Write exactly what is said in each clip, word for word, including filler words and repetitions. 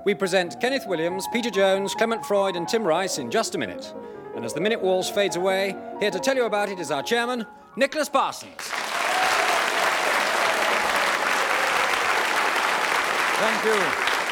We present Kenneth Williams, Peter Jones, Clement Freud and Tim Rice in just a minute. And as the minute waltz fades away, here to tell you about it is our chairman, Nicholas Parsons. Thank you.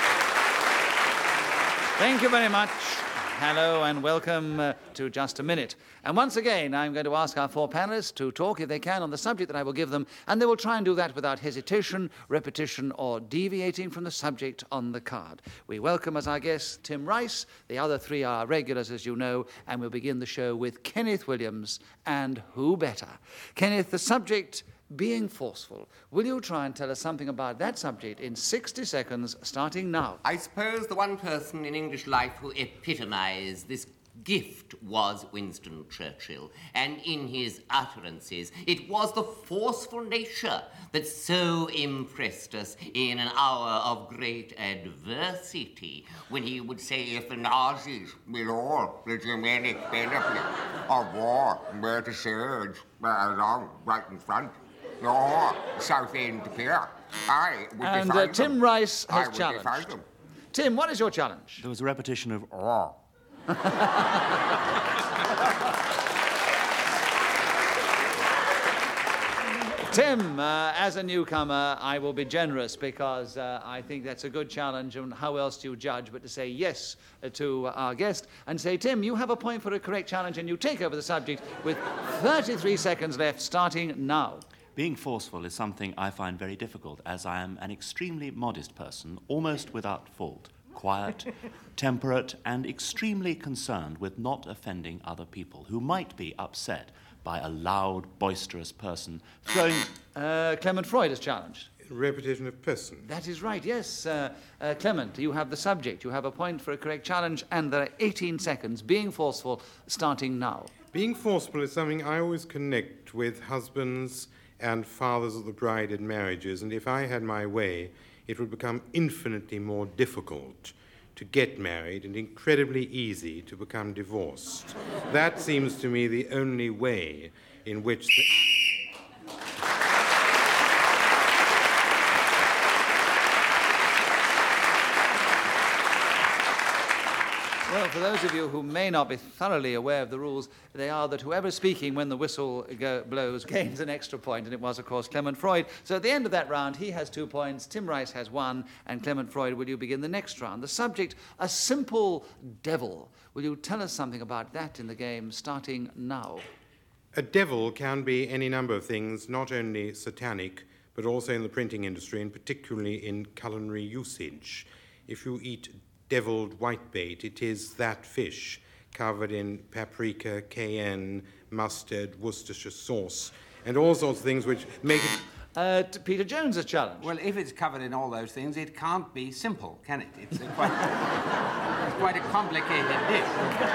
Thank you very much. Hello and welcome uh, to Just a Minute. And once again, I'm going to ask our four panelists to talk, if they can, on the subject that I will give them, and they will try and do that without hesitation, repetition, or deviating from the subject on the card. We welcome as our guest Tim Rice. The other three are regulars, as you know, and we'll begin the show with Kenneth Williams, and who better? Kenneth, the subject being forceful. Will you try and tell us something about that subject in sixty seconds, starting now? I suppose the one person in English life who epitomised this gift was Winston Churchill, and in his utterances it was the forceful nature that so impressed us in an hour of great adversity, when he would say, if the Nazis will all the Germanic benefit of war were to surge along right in front, or South End Pier, I would and, defy uh, them. Tim Rice has I would challenged. defy them. Tim, what is your challenge? There was a repetition of "oh." Tim, uh, as a newcomer, I will be generous because uh, I think that's a good challenge, and how else do you judge but to say yes uh, to our guest and say, Tim, you have a point for a correct challenge and you take over the subject with thirty-three seconds left, starting now. Being forceful is something I find very difficult, as I am an extremely modest person, almost without fault, quiet, temperate, and extremely concerned with not offending other people who might be upset by a loud, boisterous person throwing... Uh, Clement Freud is challenged. Repetition of person. That is right, yes. Uh, uh, Clement, you have the subject. You have a point for a correct challenge, and there are eighteen seconds. Being forceful, starting now. Being forceful is something I always connect with husbands and fathers of the bride in marriages, and if I had my way, it would become infinitely more difficult to get married and incredibly easy to become divorced. That seems to me the only way in which the... Well, for those of you who may not be thoroughly aware of the rules, they are that whoever's speaking when the whistle go- blows gains an extra point, and it was, of course, Clement Freud. So at the end of that round, he has two points, Tim Rice has one, and Clement Freud, will you begin the next round? The subject, a simple devil. Will you tell us something about that in the game, starting now? A devil can be any number of things, not only satanic, but also in the printing industry, and particularly in culinary usage. If you eat deviled whitebait, it is that fish covered in paprika, cayenne, mustard, Worcestershire sauce, and all sorts of things which make it... Uh, t- Peter Jones has challenged. Well, if it's covered in all those things, it can't be simple, can it? It's a quite, it's quite a complicated dish.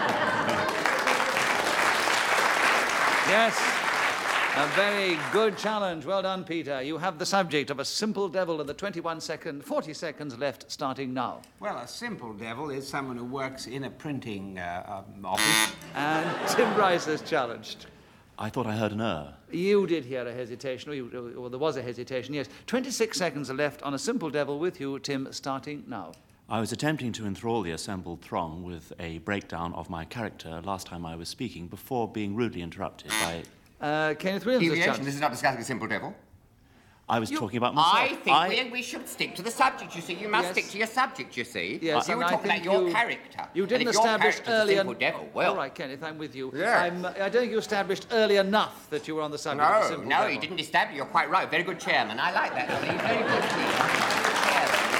Yes, a very good challenge. Well done, Peter. You have the subject of a simple devil in the twenty-one second, forty seconds left, starting now. Well, a simple devil is someone who works in a printing uh, um, office. And Tim Rice has challenged. I thought I heard an er. You did hear a hesitation, or, you, or there was a hesitation, yes. twenty-six seconds are left on a simple devil with you, Tim, starting now. I was attempting to enthrall the assembled throng with a breakdown of my character last time I was speaking, before being rudely interrupted by... Uh, Kenneth Williams has Deviation, challenged. this is not discussing a simple devil. I was talking about myself. I think I... We, we should stick to the subject, you see. You must Yes. stick to your subject, you see. Yes, you and were I talking think about your you- character. You didn't and if your establish character's a early simple en- devil, well... All right, Kenneth, I'm with you. Yes. I'm, uh, I don't think you established early enough that you were on the subject of a No, simple no, devil. he didn't establish. You're quite right. Very good chairman. I like that. Lee. Very good, Lee.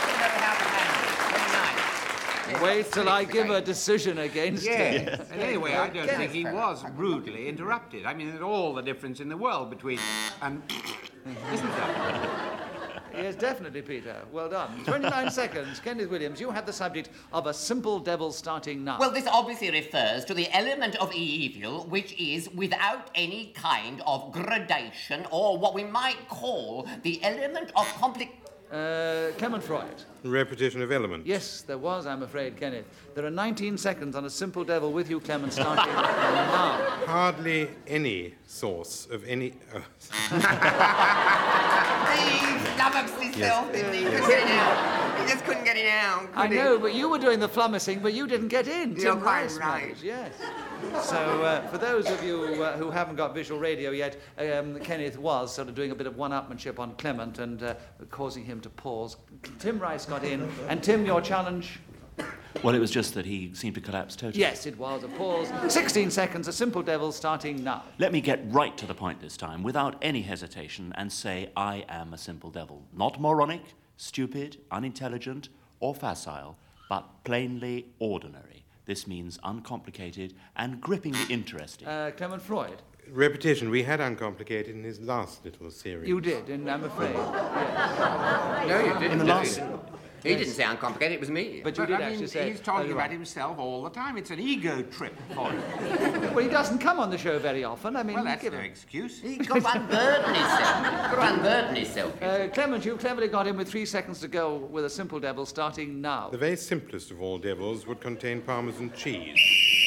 Wait till I give a decision against him. Yes. And anyway, I don't Kenneth think he fella. was rudely interrupted. I mean, there's all the difference in the world between... and isn't there? Yes, definitely, Peter. Well done. twenty-nine seconds. Kenneth Williams, you have the subject of a simple devil starting now. Well, this obviously refers to the element of evil which is without any kind of gradation, or what we might call the element of compli... Uh, Clement Freud. Repetition of elements. Yes, there was, I'm afraid, Kenneth. There are nineteen seconds on a simple devil with you, Clement, starting now. Hardly any source of any... Uh, He stomachs himself, didn't he? You say now. just couldn't get it out. I could know, it? but you were doing the flummoxing, but you didn't get in. You're Tim quite Rice right. managed, yes. So, uh, for those of you uh, who haven't got visual radio yet, um, Kenneth was sort of doing a bit of one-upmanship on Clement and uh, causing him to pause. Tim Rice got in, and Tim, your challenge? Well, it was just that he seemed to collapse totally. Yes, it was a pause. sixteen seconds, a simple devil starting now. Let me get right to the point this time, without any hesitation, and say I am a simple devil. Not moronic, stupid, unintelligent, or facile, but plainly ordinary. This means uncomplicated and grippingly interesting. Uh, Clement Freud? Repetition. We had uncomplicated in his last little series. You did, and I'm afraid. Yes. No, you didn't. In the no, last- you didn't. He didn't say uncomplicated, it was me. But you But, did I actually mean, say... he's talking oh, about right. himself all the time. It's an ego trip for him. Well, he doesn't come on the show very often. I mean, Well, that's give no him... excuse. He got to unburden himself. Got to unburden himself. Uh, Clement, you cleverly got in with three seconds to go with a simple devil starting now. The very simplest of all devils would contain Parmesan cheese.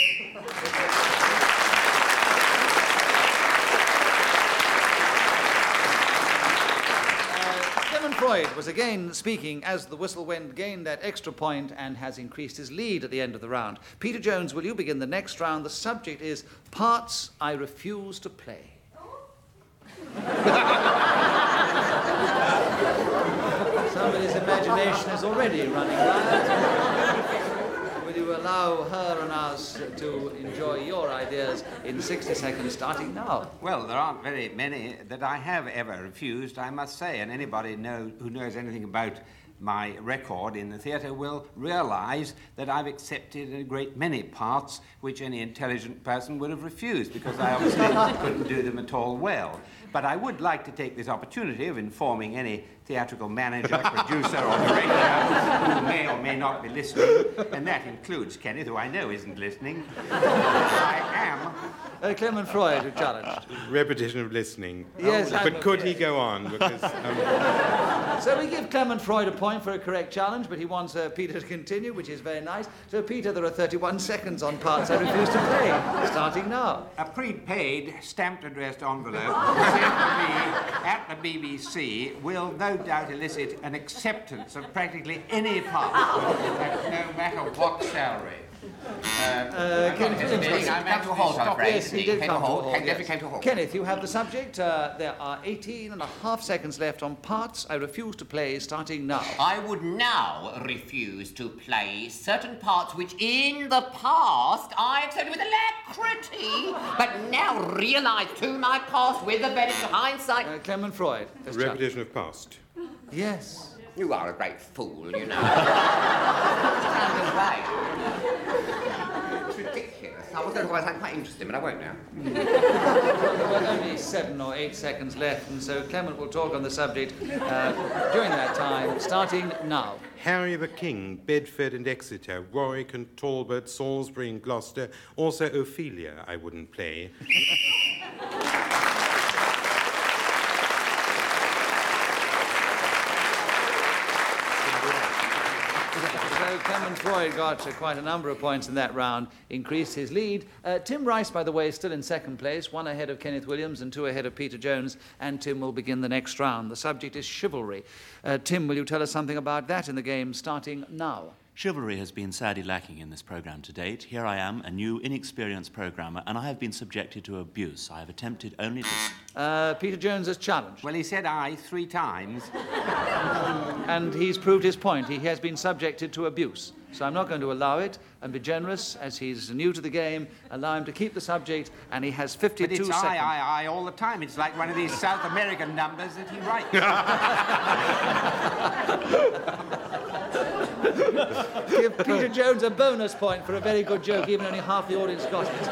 Clement Freud was again speaking as the whistle went, gained that extra point and has increased his lead at the end of the round. Peter Jones, will you begin the next round? The subject is Parts I Refuse to Play. Somebody's imagination is already running wild. Will you allow her and us to enjoy your ideas in sixty seconds starting now? Well, there aren't very many that I have ever refused, I must say, and anybody know, who knows anything about my record in the theatre will realise that I've accepted a great many parts which any intelligent person would have refused, because I obviously couldn't do them at all well. But I would like to take this opportunity of informing any theatrical manager, producer, or director who may or may not be listening, and that includes Kenneth, who I know isn't listening. I am. Uh, Clement Freud, who challenged. Repetition of listening. Yes, Oh, I'm but could afraid. he go on? Because um, So we give Clement Freud a point for a correct challenge, but he wants uh, Peter to continue, which is very nice. So, Peter, there are thirty-one seconds on Parts I Refuse to Play, starting now. A prepaid, stamped addressed envelope sent to me at the B B C will no doubt elicit an acceptance of practically any part, no matter what salary. Uh, Kenneth, Just a minute, I'm at a halt, I'm Stop. afraid. yes, he did Came come to to a halt. halt, Came- yes. definitely came to a halt. Kenneth, you have the subject. Uh, there are eighteen and a half seconds left on Parts I Refuse to Play, starting now. I would now refuse to play certain parts which in the past I accepted with alacrity, but now realise to my cost with the benefit of hindsight. Uh, Clement Freud. as challenge. repetition of past. Yes. You are a great fool, you know. Stand away. It's ridiculous. I was going to sound quite interesting, but I won't now. There were only seven or eight seconds left, and so Clement will talk on the subject uh, during that time, starting now. Harry the King, Bedford and Exeter, Warwick and Talbot, Salisbury and Gloucester, also Ophelia I wouldn't play. So Clement Freud got uh, quite a number of points in that round, increased his lead. Uh, Tim Rice, by the way, is still in second place, one ahead of Kenneth Williams and two ahead of Peter Jones, and Tim will begin the next round. The subject is chivalry. Uh, Tim, will you tell us something about that in the game, starting now? Chivalry has been sadly lacking in this programme to date. Here I am, a new, inexperienced programmer, and I have been subjected to abuse. I have attempted only to... Uh, Peter Jones has challenged, Well, he said I three times. and he's proved his point. He has been subjected to abuse. So I'm not going to allow it, and be generous, as he's new to the game, allow him to keep the subject, and he has fifty-two But it's seconds. I, I, I all the time. It's like one of these South American numbers that he writes. Give Peter Jones a bonus point for a very good joke, even only half the audience got it.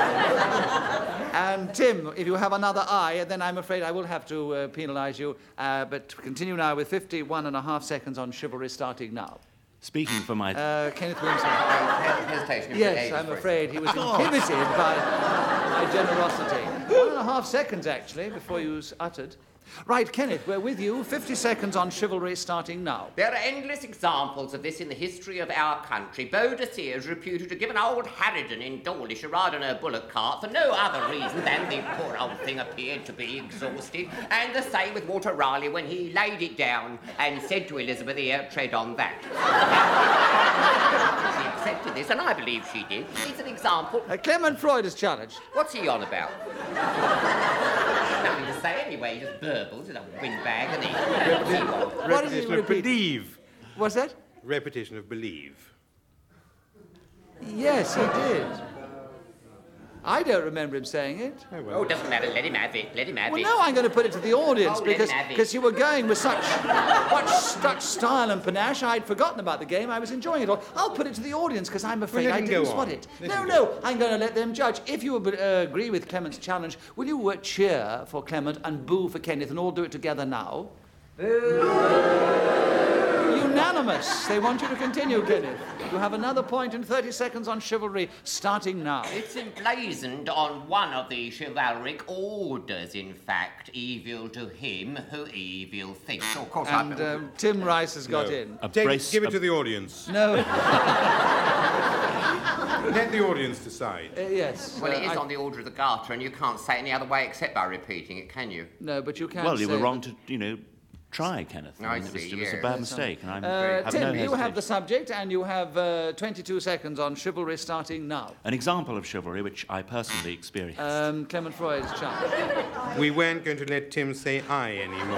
And Tim, if you have another eye, then I'm afraid I will have to uh, penalise you. Uh, but continue now with fifty-one and a half seconds on chivalry, starting now. Speaking for my... Uh, Kenneth Williams. Hesitation. Yes, I'm afraid he was inhibited by my generosity. One and a half seconds, actually, before you s- uttered. Right, Kenneth, we're with you. fifty seconds on chivalry starting now. There are endless examples of this in the history of our country. Boadicea is reputed to give an old harridan in Dawlish a ride on her bullock cart for no other reason than the poor old thing appeared to be exhausted. And the same with Walter Raleigh when he laid it down and said to Elizabeth, "Here, tread on that." She accepted this, and I believe she did. It's an example. Uh, Clement Freud is challenged. What's he on about? Nothing to say anyway, he just burbles in a windbag and he... What did he Repetition of repeat? believe. What's that? Repetition of believe. Yes, he did. I don't remember him saying it. Oh, Oh, well. it doesn't matter, let him have it, let him have Well, it. now I'm going to put it to the audience Oh, let because him have it. because you were going with such much such style and panache. I'd forgotten about the game. I was enjoying it all. I'll put it to the audience because I'm afraid let I him didn't go spot on. it. Let no, him no, I'm going to let them judge. If you uh, agree with Clement's challenge, will you uh, cheer for Clement and boo for Kenneth and all do it together now? Unanimous. They want you to continue, Kenneth. You have another point in thirty seconds on chivalry, starting now. It's emblazoned on one of the chivalric orders, in fact, evil to him who evil thinks. Oh, of course, And I... um, Tim Rice has got No. in. A Take- brace, give it a- to the audience. No, uh, Let the audience decide. yes. Well, uh, it is I- on the order of the Garter, and you can't say it any other way except by repeating it, can you? No, but you can't Well, you say were wrong that- to, you know, try, Kenneth. I mean, it was, see, it was a yes. bad mistake, and I'm Uh, have Tim, no you have hesitation. the subject, and you have uh, twenty-two seconds on chivalry starting now. An example of chivalry which I personally experienced. Um, Clement Freud's challenge. We weren't going to let Tim say I anymore.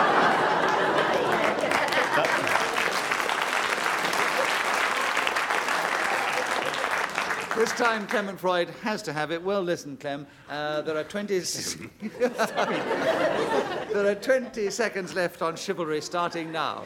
This time, Clement Freud has to have it. Well, listen, Clem. Uh, there are twenty. there are twenty seconds left on chivalry, starting now.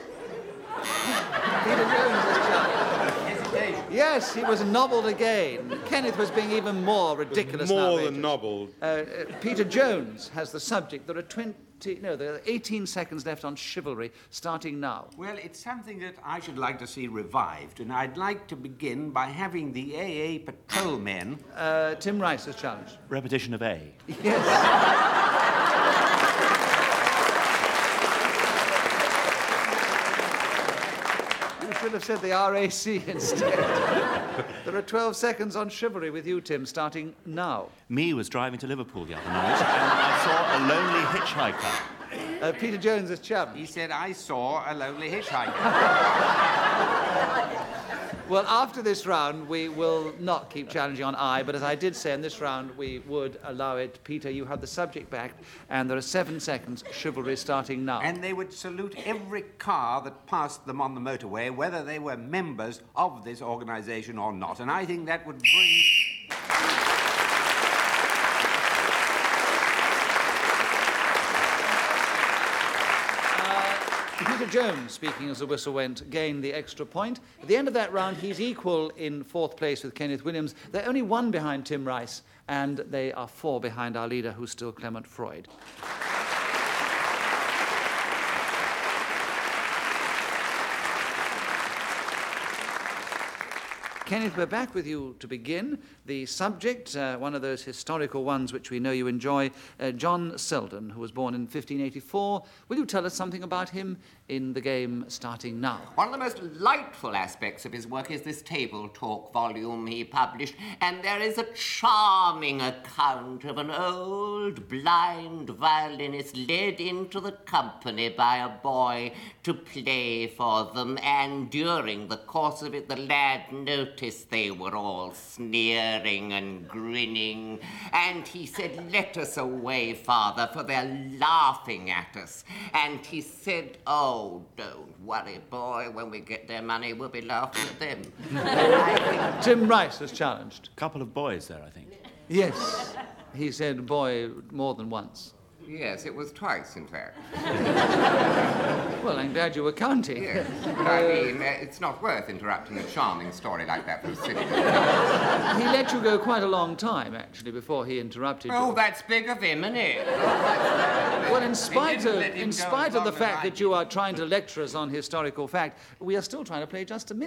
Peter Jones is challenged. Yes, he was nobbled again. Kenneth was being even more ridiculous. and More outrageous. than nobbled. Uh, uh, Peter Jones has the subject. There are twenty. No, there are eighteen seconds left on chivalry, starting now. Well, it's something that I should like to see revived, and I'd like to begin by having the A A patrolmen... Uh, Tim Rice is challenged. Repetition of A. Yes. You should have said the R A C instead. There are twelve seconds on chivalry with you, Tim, starting now. Me was driving to Liverpool the other night, and I saw a lonely hitchhiker. Uh, Peter Jones is He challenged. said, I saw a lonely hitchhiker. Well, after this round, we will not keep challenging on I, but as I did say, in this round, we would allow it. Peter, you have the subject back, and there are seven seconds, chivalry starting now. And they would salute every car that passed them on the motorway, whether they were members of this organisation or not. And I think that would bring... Peter Jones, speaking as the whistle went, gained the extra point. At the end of that round, he's equal in fourth place with Kenneth Williams. They're only one behind Tim Rice, and they are four behind our leader, who's still Clement Freud. Kenneth, we're back with you to begin. The subject, uh, one of those historical ones which we know you enjoy, uh, John Selden, who was born in fifteen eighty-four. Will you tell us something about him in the game starting now? One of the most delightful aspects of his work is this table talk volume he published, and there is a charming account of an old blind violinist led into the company by a boy to play for them, and during the course of it the lad noticed they were all sneering and grinning, and he said, "Let us away, father, for they're laughing at us." And he said, "Oh, don't worry, boy, when we get their money we'll be laughing at them." I think Tim Rice was challenged. Couple of boys there, I think. Yes, he said boy more than once. yes, it was twice, in fact. Well, I'm glad you were counting. Yes. But I mean, uh, it's not worth interrupting a charming story like that for a silly. He let you go quite a long time, actually, before he interrupted Oh, you. that's big of him, isn't it? Well, in spite didn't of, let him in go spite as of the long as fact I that you are trying to lecture us on historical fact, we are still trying to play just a minute.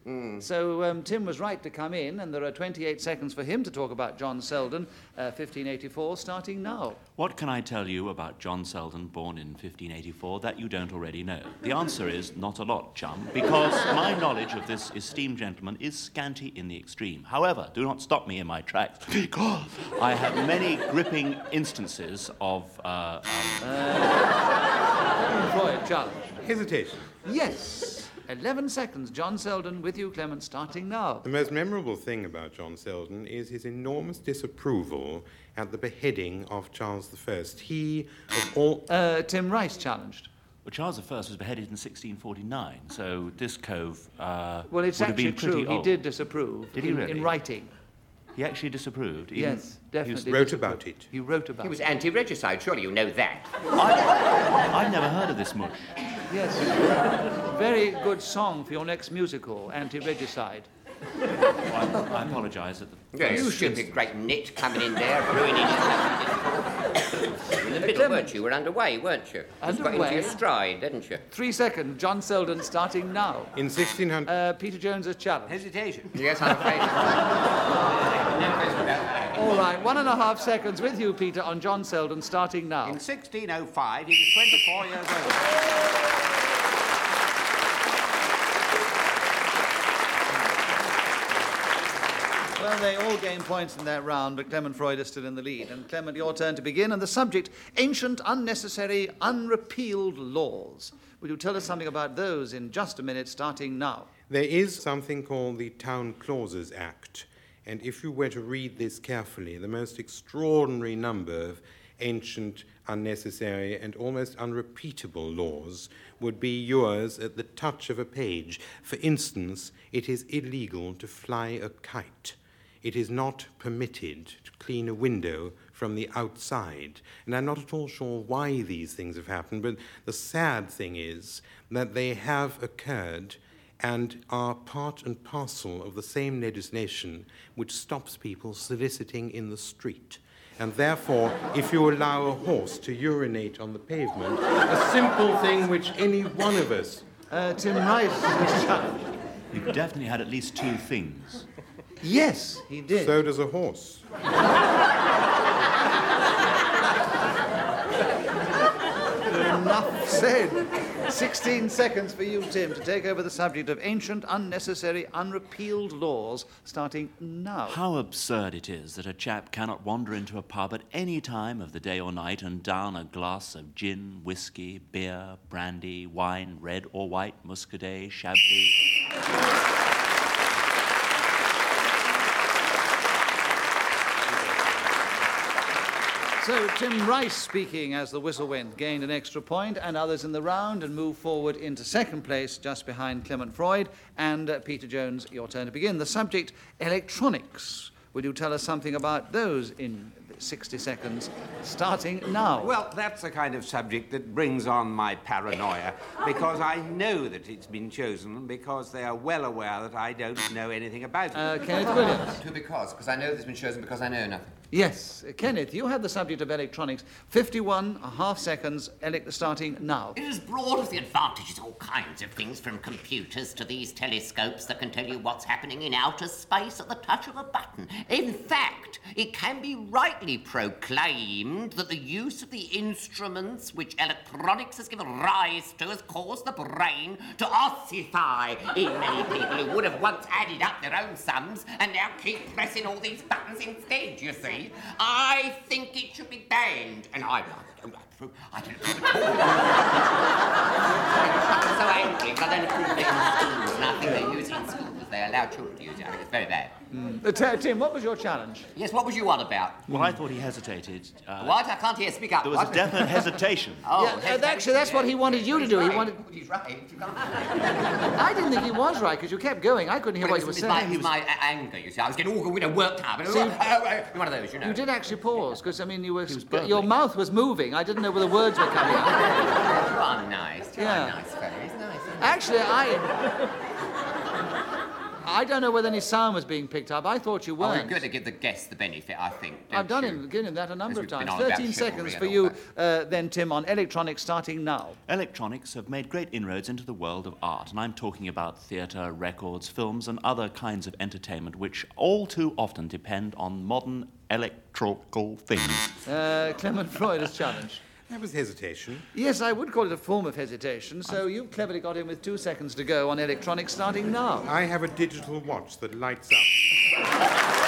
Mm. So um, Tim was right to come in, and there are twenty-eight seconds for him to talk about John Selden, uh, fifteen eighty-four, starting now. What can I tell you about John Selden, born in fifteen eighty-four, that you don't already know? The answer is not a lot, chum, because my knowledge of this esteemed gentleman is scanty in the extreme. However, do not stop me in my tracks, because I have many gripping instances of... Uh, um... uh, Freud, challenge. Hesitation. Yes. Eleven seconds. John Selden with you, Clement, starting now. The most memorable thing about John Selden is his enormous disapproval at the beheading of Charles the First. He, of all... Uh, Tim Rice challenged. Well, Charles the First was beheaded in sixteen forty-nine, so this cove uh, Well, it's would have actually been pretty true. old. He did disapprove. Did he in, really? In writing. He actually disapproved? Even Yes, definitely. He wrote disapproved. about it. He wrote about He was it. anti-regicide, surely you know that. I, I've never heard of this mush. Yes. Very good song for your next musical, Anti-Regicide. Well, I, I apologise at the... Yeah, you stupid great nit coming in there, ruining it. In the middle, Clement. weren't you? Were underway, weren't you? Just got Underway? into your stride, didn't you? Three seconds. John Selden starting now. In sixteen hundred... Uh, Peter Jones's challenge. Hesitation. Yes, I'm afraid. No question about that. All right, one and a half seconds with you, Peter, on John Selden starting now. In sixteen oh five, he was twenty-four years old. Well, they all gain points in that round, but Clement Freud is still in the lead. And Clement, your turn to begin. And the subject, ancient, unnecessary, unrepealed laws. Will you tell us something about those in just a minute, starting now? There is something called the Town Clauses Act, and if you were to read this carefully, the most extraordinary number of ancient, unnecessary, and almost unrepeatable laws would be yours at the touch of a page. For instance, it is illegal to fly a kite. It is not permitted to clean a window from the outside. And I'm not at all sure why these things have happened, but the sad thing is that they have occurred and are part and parcel of the same legislation which stops people soliciting in the street. And therefore, if you allow a horse to urinate on the pavement, a simple thing which any one of us... Uh, Tim Rice. You've definitely had at least two things. Yes, he did. So does a horse. Enough said. Sixteen seconds for you, Tim, to take over the subject of ancient, unnecessary, unrepealed laws, starting now. How absurd it is that a chap cannot wander into a pub at any time of the day or night and down a glass of gin, whiskey, beer, brandy, wine, red or white, muscadet, chablis... So, Tim Rice, speaking as the whistle went, gained an extra point, and others in the round, and moved forward into second place, just behind Clement Freud. And uh, Peter Jones, your turn to begin. The subject, electronics. Will you tell us something about those in sixty seconds, starting now? Well, that's the kind of subject that brings on my paranoia, because I know that it's been chosen because they are well aware that I don't know anything about it. Uh, Kenneth Williams. Two because, because I know this has been chosen because I know nothing. Yes, uh, Kenneth, you had the subject of electronics. fifty-one and a half seconds, ele- starting now. It has brought us the advantages of all kinds of things, from computers to these telescopes that can tell you what's happening in outer space at the touch of a button. In fact, it can be rightly proclaimed that the use of the instruments which electronics has given rise to has caused the brain to ossify in many people who would have once added up their own sums and now keep pressing all these buttons instead, you see. I think it should be banned, and I don't approve. I don't approve at all. I'm so angry because I don't approve of it in schools, and I think they use it in schools. They allow children to use it. I think it's very bad. Mm. Uh, t- Tim, what was your challenge? Yes, what was you on about? Well, I thought he hesitated. Uh, What? I can't hear. Speak up. There was what? a definite hesitation. Oh, Yeah, uh, hesitation, actually, that's what he wanted you to He's do. He right. wanted- He's right. You can't. I didn't think he was right, because you kept going. I couldn't hear Well, what it you were was, saying. my, it was my a- anger, you see. I was getting all you know, worked up. And, See, oh, oh, oh, one of those, you know. You did actually pause, because, I mean, you were, was your bubbling. mouth was moving. I didn't know where the words were coming out. You are nice. You Yeah. are nice, fellow. He's nice. Isn't he? Actually, I... I don't know whether any sound was being picked up. I thought you Oh, weren't. we've got to give the guests the benefit, I think. I've done you? him, given him that a number of Because we've times. been on about Thirteen chivalry seconds and for all you, uh, then, Tim, on electronics starting now. Electronics have made great inroads into the world of art, and I'm talking about theatre, records, films, and other kinds of entertainment which all too often depend on modern electrical things. Uh, Clement Freud is challenged. That was hesitation. Yes, I would call it a form of hesitation, so you've cleverly got him with two seconds to go on electronics starting now. I have a digital watch that lights up.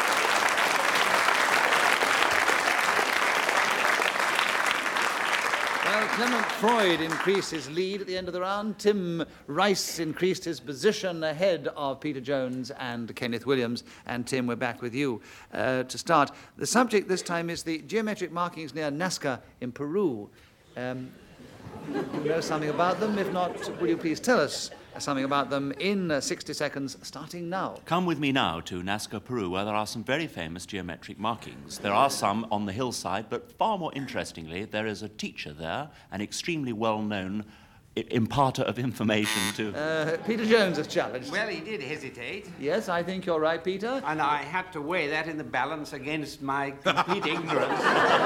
Well, Clement Freud increased his lead at the end of the round. Tim Rice increased his position ahead of Peter Jones and Kenneth Williams. And Tim, we're back with you uh, to start. The subject this time is the geometric markings near Nazca in Peru. Um, you know something about them? If not, will you please tell us something about them in uh, sixty seconds, starting now? Come with me now to Nazca, Peru, where there are some very famous geometric markings. There are some on the hillside, but far more interestingly, there is a teacher there, an extremely well-known I- imparter of information to... Uh, Peter Jones is challenged. Well, he did hesitate, Yes, I think you're right, Peter. and I had to weigh that in the balance against my complete ignorance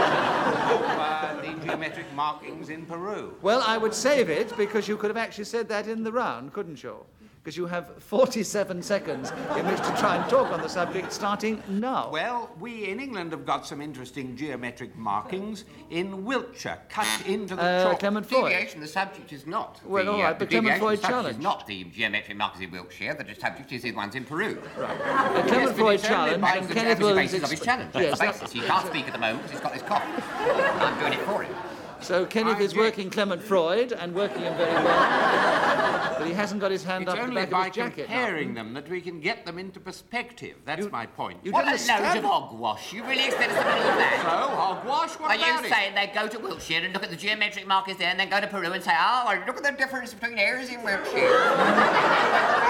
of uh, the geometric markings in Peru. Well, I would save it because you could have actually said that in the round, couldn't you? Because you have forty-seven seconds in which to try and talk on the subject, starting now. Well, we in England have got some interesting geometric markings in Wiltshire, cut into the Uh, chalk. Clement Freud. Deviation, the subject is not. Well, the, all uh, right, the but Clement deviation, Freud the subject challenged. is not the geometric markers in Wiltshire. The subject is the ones in Peru. Uh, Clement Yes, but Freud it's only challenged by and the Kenneth Williams... basis of his ex- challenge. Yes, That's the that- basis. He can't speak at the moment because he's got this cough. I'm doing it for him. So Kenneth I is object. working Clement Freud and working him very well. But he hasn't got his hand It's up the only back of by his jacket now. comparing them that we can get them into perspective. That's my point. you What a didn't load of establish- hogwash. You really expect us to believe that? So, hogwash, what Are about you it? saying they go to Wiltshire and look at the geometric markers there and then go to Peru and say, oh, well, look at the difference between areas in Wiltshire?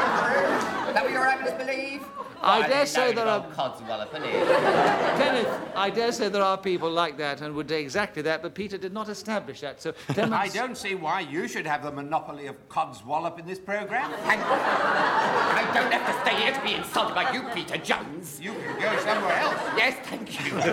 Is that what you're having us believe? I Why, dare there's say no there are- old codswallop, believe. Kenneth, I dare say there are people like that and would do exactly that, but Peter did not establish that. So Clement... I don't see why you should have the monopoly of codswallop in this programme. Hang on. I don't have to stay here to be insulted by you, Peter Jones. You can go somewhere else. Yes, thank you.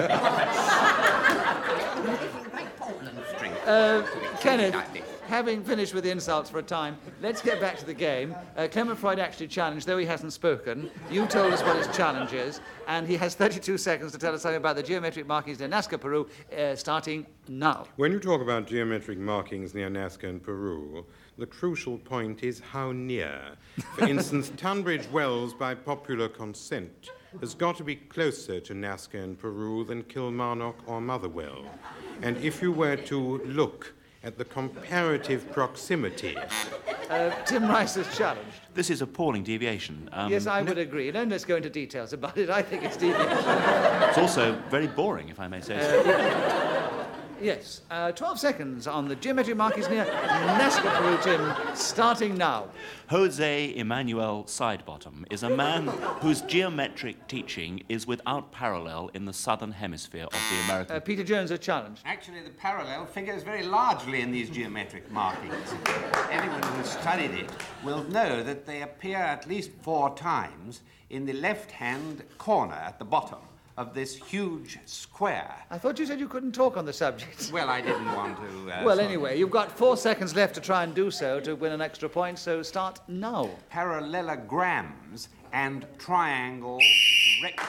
Portland Street. Uh, Kenneth, Like this. having finished with the insults for a time, let's get back to the game. Uh, Clement Freud actually challenged, though he hasn't spoken. You told us what his challenge is, and he has thirty-two seconds to tell us something about the geometric markings near Nazca, Peru, uh, starting now. When you talk about geometric markings near Nazca in Peru, the crucial point is how near. For instance, Tunbridge Wells, by popular consent, has got to be closer to Nazca in Peru than Kilmarnock or Motherwell. And if you were to look at the comparative proximity, Uh, Tim Rice is challenged. This is appalling deviation. Um, Yes, I would agree. Don't let's go into details about it. I think it's deviation. It's also very boring, if I may say so. Yes. Uh, twelve seconds on the geometric markings near Nazca, Peru, Tim, starting now. Jose Emmanuel Sidebottom is a man whose geometric teaching is without parallel in the southern hemisphere of the American... Uh, Peter Jones is challenged. Actually, the parallel figures very largely in these geometric markings. Anyone who's studied it will know that they appear at least four times in the left-hand corner at the bottom of this huge square. I thought you said you couldn't talk on the subject. Well, I didn't want to... Uh, Well, sort of- anyway, you've got four seconds left to try and do so to win an extra point, so start now. Parallelograms and triangles... Rect-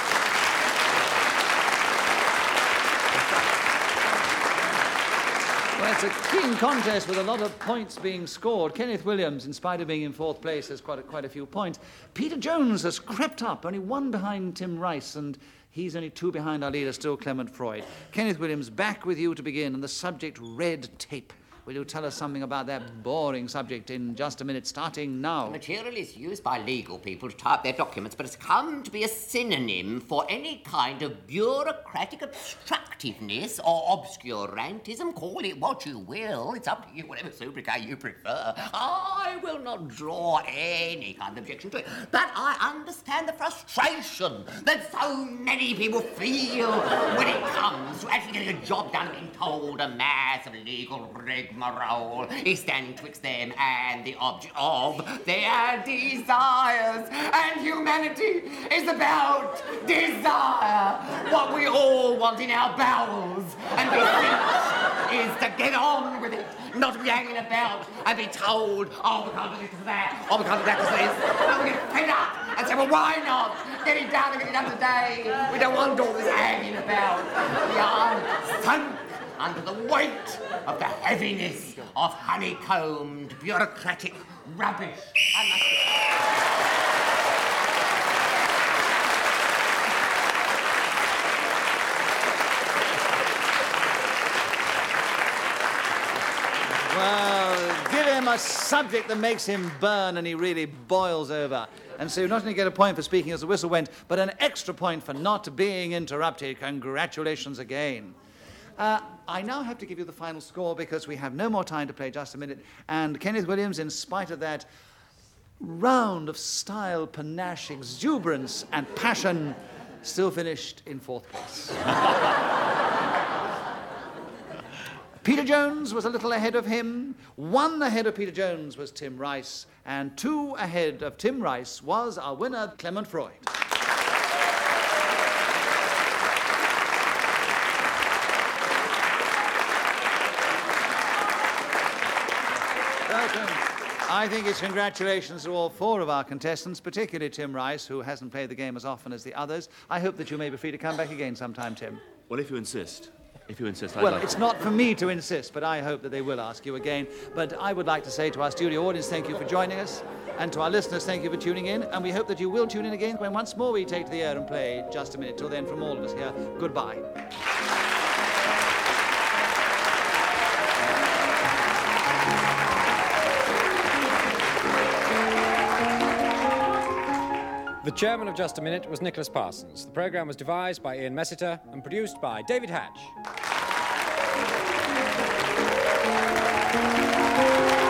Well, it's a keen contest with a lot of points being scored. Kenneth Williams, in spite of being in fourth place, has quite a, quite a few points. Peter Jones has crept up, only one behind Tim Rice, and he's only two behind our leader, still Clement Freud. Kenneth Williams, back with you to begin, and the subject, red tape. Will you tell us something about that boring subject in just a minute, starting now? Material is used by legal people to type their documents, but it's come to be a synonym for any kind of bureaucratic obstructiveness or obscurantism. Call it what you will. It's up to you, whatever sobriquet you prefer. I will not draw any kind of objection to it, but I understand the frustration that so many people feel when it comes to actually getting a job done and being told a mass of legal regulations rigmarole is standing twixt them and the object of their desires. And humanity is about desire, what we all want in our bowels. And beseech is to get on with it, not to be hanging about and be told, oh, we can't do this because of that, oh, we can't do that because of this. And we get fed up and say, well, why not? Get it done and get it done today. We don't want all this hanging about. We are sunk under the weight of the heaviness of honeycombed bureaucratic rubbish. I must Well, give him a subject that makes him burn and he really boils over. And so you not only get a point for speaking as the whistle went, but an extra point for not being interrupted. Congratulations again. Uh, I now have to give you the final score because we have no more time to play Just a Minute. And Kenneth Williams, in spite of that round of style, panache, exuberance, and passion, still finished in fourth place. Peter Jones was a little ahead of him. One ahead of Peter Jones was Tim Rice, and two ahead of Tim Rice was our winner, Clement Freud. Welcome. I think it's congratulations to all four of our contestants, particularly Tim Rice, who hasn't played the game as often as the others. I hope that you may be free to come back again sometime, Tim. Well, if you insist. If you insist, I'd Well, like it's to. not for me to insist, but I hope that they will ask you again. But I would like to say to our studio audience, thank you for joining us. And to our listeners, thank you for tuning in. And we hope that you will tune in again when once more we take to the air and play Just a Minute. Till then, from all of us here, goodbye. The chairman of Just a Minute was Nicholas Parsons. The programme was devised by Ian Messiter and produced by David Hatch.